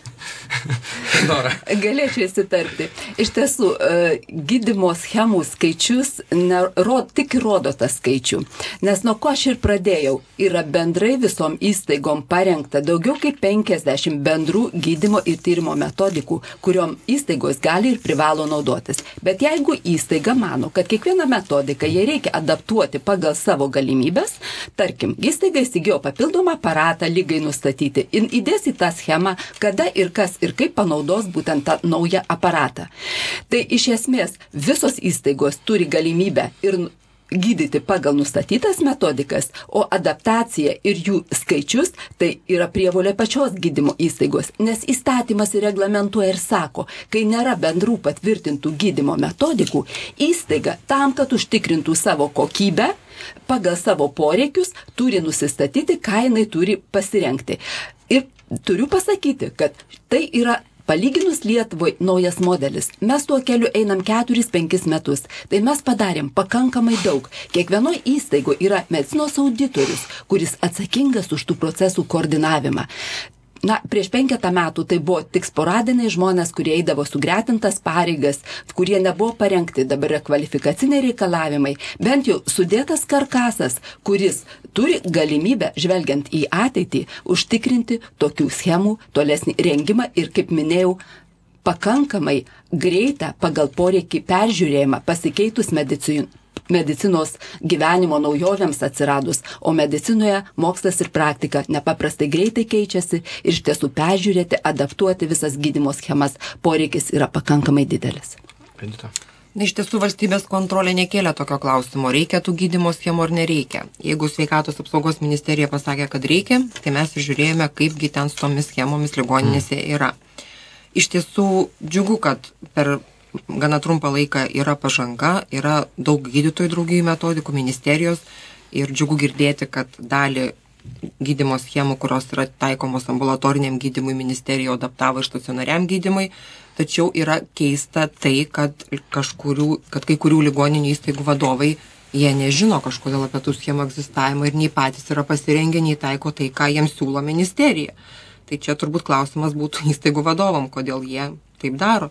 Nora. Galėčiau įsitarpti. Iš tiesų, gydymo schemų skaičius nerod, tik rodo tą skaičių. Nes nuo ko aš ir pradėjau, yra bendrai visom įstaigom parengta daugiau kaip penkiasdešimt bendrų gydymo ir tyrimo metodikų, kuriom įstaigos gali ir privalo naudotis. Bet jeigu įstaiga mano, kad kiekvieną metodiką jie reikia adaptuoti pagal savo galimybės, tarkim, įstaiga įsigijo papildomą aparatą lygai nustatyti, įdės į tą schemą, kada ir kas ir kaip panaudos būtent tą naują aparatą. Tai iš esmės visos įstaigos turi galimybę ir gydyti pagal nustatytas metodikas, o adaptacija ir jų skaičius tai yra prievolė pačios gydymo įstaigos, nes įstatymas reglamentuoja ir sako, kai nėra bendrų patvirtintų gydymo metodikų, įstaiga tam, kad užtikrintų savo kokybę, pagal savo poreikius turi nusistatyti, ką jinai turi pasirengti. Ir turiu pasakyti, kad tai yra palyginus Lietuvai naujas modelis. Mes tuo keliu einam keturis penkis metus. Tai mes padarėm pakankamai daug. Kiekvienoj įstaigo yra medicinos auditorius, kuris atsakingas už tų procesų koordinavimą. Na, prieš penketą metų tai buvo tik sporadiniai žmonės, kurie eidavo sugretintas pareigas, kurie nebuvo parengti, dabar yra kvalifikaciniai reikalavimai, bent jau sudėtas karkasas, kuris turi galimybę, žvelgiant į ateitį, užtikrinti tokių schemų tolesnį rengimą ir, kaip minėjau, pakankamai greitą pagal poreikį peržiūrėjimą pasikeitus medicinų. medicinos gyvenimo naujovėms atsiradus, o medicinoje mokslas ir praktika nepaprastai greitai keičiasi ir iš tiesų peržiūrėti, adaptuoti visas gydymo schemas poreikis yra pakankamai didelis. Benita. Na, iš tiesų valstybės kontrolė nekėlė tokio klausimo, reikia tų gydymo schemų ar nereikia. Jeigu sveikatos apsaugos ministerija pasakė, kad reikia, tai mes ir žiūrėjome, kaipgi ten su tomis schemomis ligoninėse yra. Iš tiesų džiugu, kad per gana trumpą laiką yra pažanga, yra daug gydytojų draugijų metodikų, ministerijos ir džiugu girdėti, kad dalį gydymo schemų, kurios yra taikomos ambulatoriniam gydymui, ministerija adaptavo ir stacionariam gydymui, tačiau yra keista tai, kad, kažkurių, kad kai kurių ligoninių įstaigų vadovai, jie nežino kažkodėl apie tų schemų egzistavimą ir nei patys yra pasirengę, nei taiko tai, ką jiems siūlo ministerija. Tai čia turbūt klausimas būtų įstaigų vadovam, kodėl jie taip daro.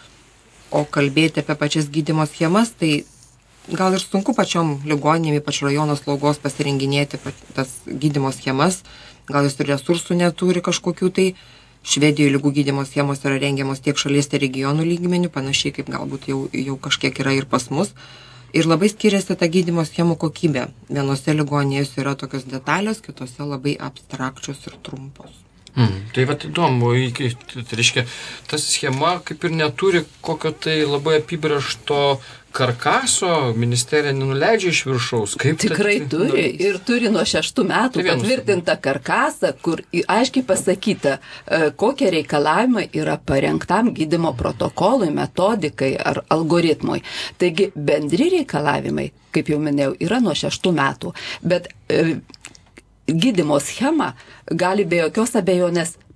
O kalbėti apie pačias gydymo schemas, tai gal ir sunku pačiom ligoninėm, ypač rajono slaugos pasirenginėti tas gydymo schemas, gal jis ir resursų neturi kažkokių, tai Švedijoje lygų gydymo schemos yra rengiamos tiek šalies, tiek regionų lygmenių, panašiai kaip galbūt jau, jau kažkiek yra ir pas mus. Ir labai skiriasi ta gydymo schemų kokybė. Vienose ligoninėse yra tokios detalios, kitose labai abstrakčios ir trumpos. Mm, tai vat įdomu, tai reiškia, ta schema kaip ir neturi kokio tai labai apibrėžto karkaso, ministerija nenuleidžia iš viršaus. Kaip Tikrai ta, turi nu, ir turi nuo šeštų metų tai patvirtintą karkasą, kur aiškiai pasakyta, kokie reikalavimai yra parengtam gydymo protokolui, metodikai ar algoritmui. Taigi bendri reikalavimai, kaip jau minėjau, yra nuo šeštų metų, bet e, gydymo schema gali be jokios abejonės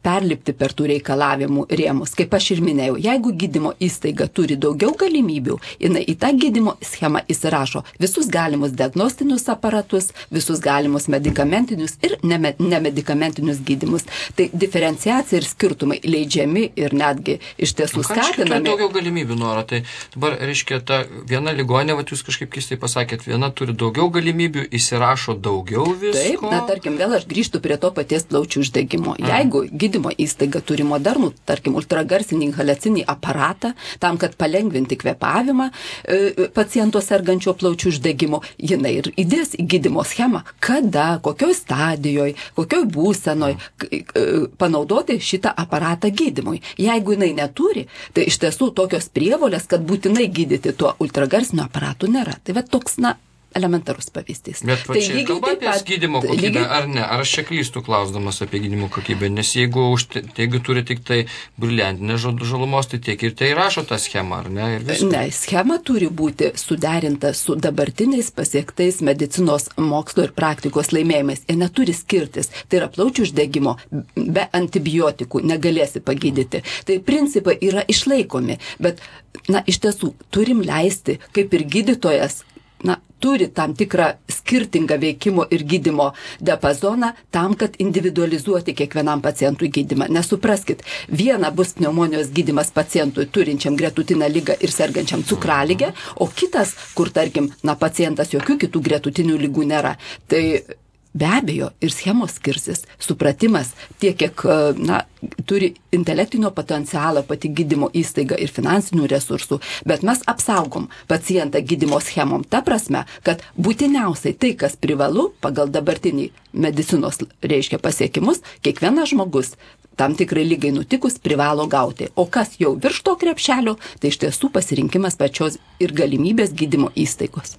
perlipti per tų reikalavimų rėmus. Kaip aš ir minėjau, jeigu gydymo įstaiga turi daugiau galimybių, jinai į tą gydymo schemą įsirašo visus galimus diagnostinius aparatus, visus galimus medikamentinius ir neme, nemedikamentinius gydymus. Tai diferenciacija ir skirtumai leidžiami ir netgi iš tiesų skatinami. Turi daugiau galimybių, Nora. Tai dabar, reiškia, ta viena ligonė, va, jūs kažkaip keistai pasakėt, viena turi daugiau galimybių, įsirašo daugiau visko. Taip, na, tarkim, vėl aš grįžtu prie to paties plaučių uždegimo. Jeigu gydymo įstaiga turi modernų, tarkim, ultragarsinį inhaliacinį aparatą, tam, kad palengvinti kvėpavimą e, paciento sergančio plaučių uždegimo, jinai ir įdės į gydymo schemą, kada, kokioj stadijoje, kokioj būsenoj e, panaudoti šitą aparatą gydymui. Jeigu jinai neturi, tai iš tiesų tokios prievolės, kad būtinai gydyti tuo ultragarsiniu aparatu nėra. Tai va toks, na, elementarus pavyzdys. Bet va čia kalba apie gydymo kokybę, lygiai, ar ne? Ar aš čia klystu klausdamas apie gydymo kokybę? Nes jeigu, už, jeigu turi tik tai briliantinę žalumos, tai tiek ir tai rašo tą schemą, ar ne? Ir ne, schema turi būti suderinta su dabartiniais pasiektais medicinos mokslo ir praktikos laimėjimais. Jie neturi skirtis. Tai yra plaučių uždegimo, be antibiotikų negalėsi pagydyti. Tai principai yra išlaikomi, bet, na, iš tiesų, turim leisti, kaip ir gydytojas, na, turi tam tikrą skirtingą veikimo ir gydymo diapazoną tam, kad individualizuoti kiekvienam pacientui gydymą. Nesupraskit, viena bus pneumonijos gydymas pacientui turinčiam gretutinę ligą ir sergančiam cukraligę, o kitas, kur, tarkim, na, pacientas jokių kitų gretutinių ligų nėra. Tai be abejo, ir schemos skirsis, supratimas tiek, kiek, na, turi intelektinio potencialą pati gydymo įstaiga ir finansinių resursų, bet mes apsaugom pacientą gydymo schemom ta prasme, kad būtiniausiai tai, kas privalu pagal dabartinį medicinos, reiškia, pasiekimus, kiekvienas žmogus tam tikrai lygai nutikus privalo gauti. O kas jau virš to krepšelio, tai iš tiesų pasirinkimas pačios ir galimybės gydymo įstaigos.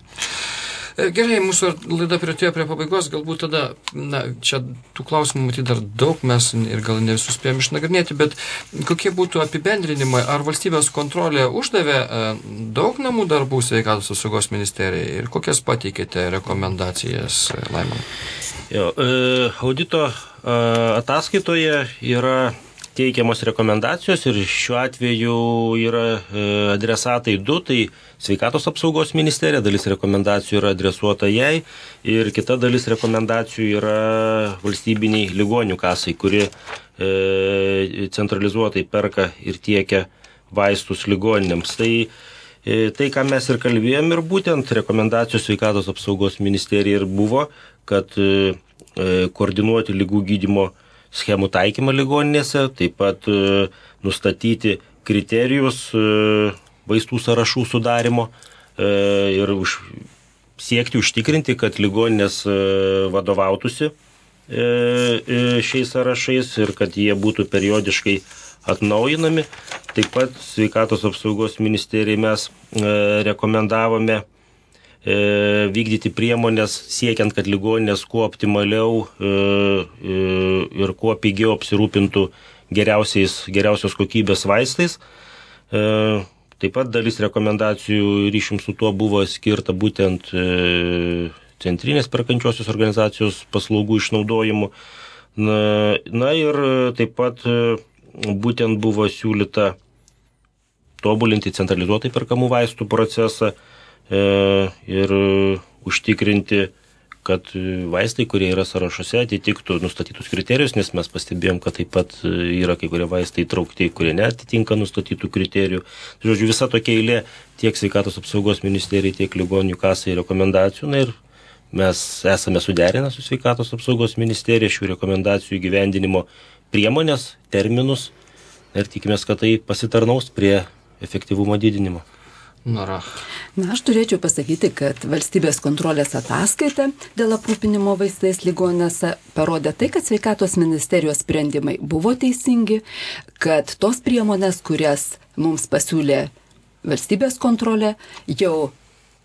Gerai, mūsų laida priartėjo prie pabaigos, galbūt tada, na, čia tų klausimų matyti dar daug mes ir gal ne visus spėjom išnagrinėti, bet kokie būtų apibendrinimai, ar valstybės kontrolė uždavė daug namų darbų sveikatos apsaugos ministerijai ir kokias pateikėte rekomendacijas, Laimonai? Jo, audito ataskaitoje yra teikiamos rekomendacijos ir šiuo atveju yra adresatai du, tai sveikatos apsaugos ministerija, dalis rekomendacijų yra adresuota jai ir kita dalis rekomendacijų yra valstybiniai ligonių kasai, kuri e, centralizuotai perka ir tiekia vaistus ligoninėms. Tai, e, tai, ką mes ir kalbėjom, ir būtent rekomendacijos sveikatos apsaugos ministerija ir buvo, kad e, koordinuoti ligų gydymo schemų taikymą ligoninėse, taip pat e, nustatyti kriterijus e, vaistų sąrašų sudarimo e, ir už, siekti užtikrinti, kad ligoninės e, vadovautųsi e, šiais sąrašais ir kad jie būtų periodiškai atnaujinami. Taip pat sveikatos apsaugos ministerijai mes e, rekomendavome e, vykdyti priemonės siekiant, kad ligoninės kuo optimaliau e, e, ir kuo pigiau apsirūpintų geriausiais, geriausios kokybės vaistais. E, Taip pat dalis rekomendacijų ryšim su tuo buvo skirta būtent e, centrinės perkančiosios organizacijos paslaugų išnaudojimu. Na, na ir taip pat e, būtent buvo siūlyta tobulinti centralizuotai perkamų vaistų procesą e, ir užtikrinti, kad vaistai, kurie yra sąrašuose, atitiktų nustatytus kriterijus, nes mes pastebėjom, kad taip pat yra kai kurie vaistai įtraukti, kurie neatitinka nustatytų kriterijų. Žodžiu, visa tokia eilė tiek sveikatos apsaugos ministerijai, tiek ligonių kasai rekomendacijų. Na ir mes esame suderinę su sveikatos apsaugos ministerija šių rekomendacijų įgyvendinimo priemonės, terminus ir tikimės, kad tai pasitarnaus prie efektyvumo didinimo. Nora. Na, aš turėčiau pasakyti, kad valstybės kontrolės ataskaita dėl aprūpinimo vaistais ligoninėse parodė tai, kad sveikatos ministerijos sprendimai buvo teisingi, kad tos priemonės, kurias mums pasiūlė valstybės kontrolė, jau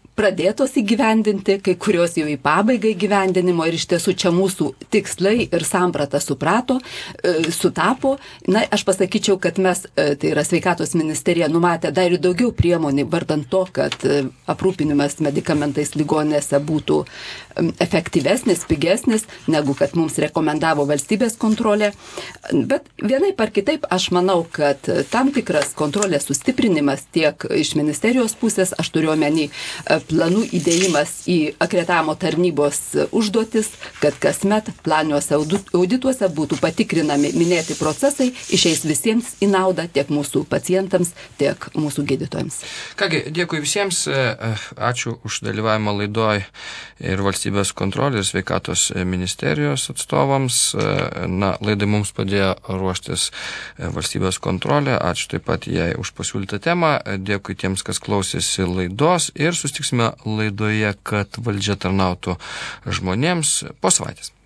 pradėtos įgyvendinti, kai kurios jau į pabaigą įgyvendinimo ir iš tiesų čia mūsų tikslai ir samprata suprato, sutapo. Na, aš pasakyčiau, kad mes, tai yra sveikatos ministerija, numatė dar ir daugiau priemonių, vardant to, kad aprūpinimas medikamentais ligoninėse būtų efektyvesnis, pigesnis, negu kad mums rekomendavo valstybės kontrolė. Bet vienai par kitaip aš manau, kad tam tikras kontrolės sustiprinimas tiek iš ministerijos pusės, aš turiu omeny planų įdėjimas į akreditavimo tarnybos užduotis, kad kasmet planiniuose audituose būtų patikrinami minėti procesai, išeis visiems į naudą tiek mūsų pacientams, tiek mūsų gydytojams. Kągi, dėkui visiems, ačiū už dalyvavimą laidoj ir valstybės kontrolės sveikatos ministerijos atstovams. Na, laidai mums padėjo ruoštis valstybės kontrolė, ačiū taip pat jai už pasiūlytą temą, dėkui tiems, kas klausėsi laidos ir susitiksime laidoje, kad valdžia tarnautų žmonėms po savaitės.